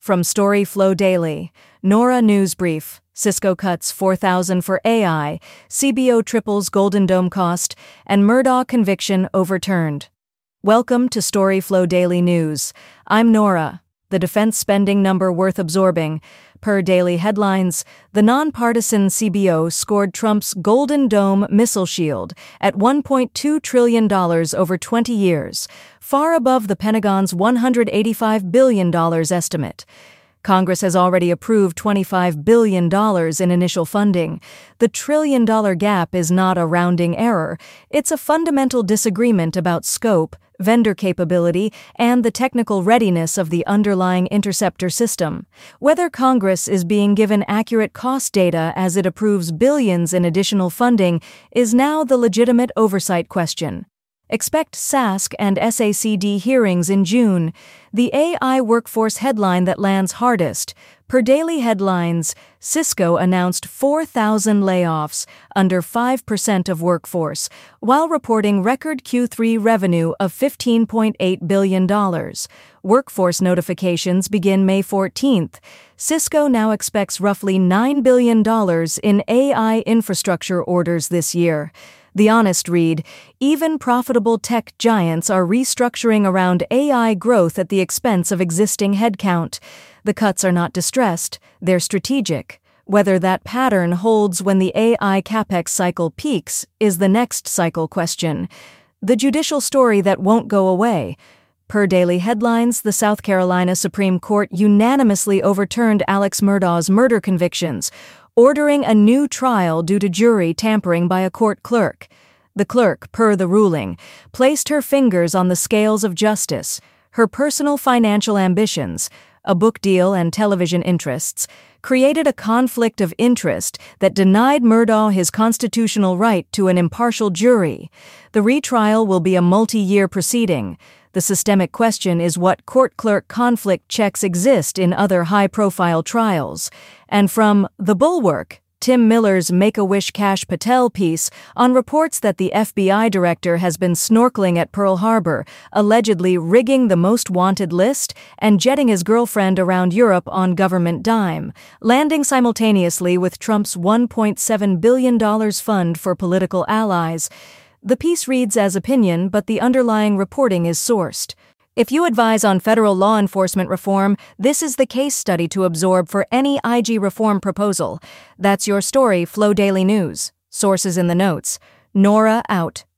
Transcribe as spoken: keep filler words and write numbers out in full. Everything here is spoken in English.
From Storyflow Daily, Nora News Brief, Cisco cuts four thousand for A I, C B O triples Golden Dome cost, and Murdaugh conviction overturned. Welcome to Storyflow Daily News. I'm Nora. The defense spending number worth absorbing. Per daily headlines, the nonpartisan C B O scored Trump's Golden Dome missile shield at one point two trillion dollars over twenty years, far above the Pentagon's one hundred eighty-five billion dollars estimate. Congress has already approved twenty-five billion dollars in initial funding. The trillion-dollar gap is not a rounding error. It's a fundamental disagreement about scope, vendor capability, and the technical readiness of the underlying interceptor system. Whether Congress is being given accurate cost data as it approves billions in additional funding is now the legitimate oversight question. Expect S A S C and S A C D hearings in June. The A I workforce headline that lands hardest. Per daily headlines, Cisco announced four thousand layoffs, under five percent of workforce, while reporting record Q three revenue of fifteen point eight billion dollars. Workforce notifications begin May fourteenth. Cisco now expects roughly nine billion dollars in A I infrastructure orders this year. The Honest read, even profitable tech giants are restructuring around A I growth at the expense of existing headcount. The cuts are not distressed, they're strategic. Whether that pattern holds when the A I capex cycle peaks is the next cycle question. The judicial story that won't go away. Per daily headlines, the South Carolina Supreme Court unanimously overturned Alex Murdaugh's murder convictions, ordering a new trial due to jury tampering by a court clerk. The clerk, per the ruling, placed her fingers on the scales of justice. Her personal financial ambitions, a book deal and television interests, created a conflict of interest that denied Murdaugh his constitutional right to an impartial jury. The retrial will be a multi-year proceeding. The systemic question is what court clerk conflict checks exist in other high-profile trials. And from The Bulwark, Tim Miller's Make-A-Wish Kash Patel piece on reports that the F B I director has been snorkeling at Pearl Harbor, allegedly rigging the most wanted list and jetting his girlfriend around Europe on government dime, landing simultaneously with Trump's one point seven billion dollars fund for political allies. The piece reads as opinion, but the underlying reporting is sourced. If you advise on federal law enforcement reform, this is the case study to absorb for any I G reform proposal. That's your story, Flow Daily News. Sources in the notes. Nora out.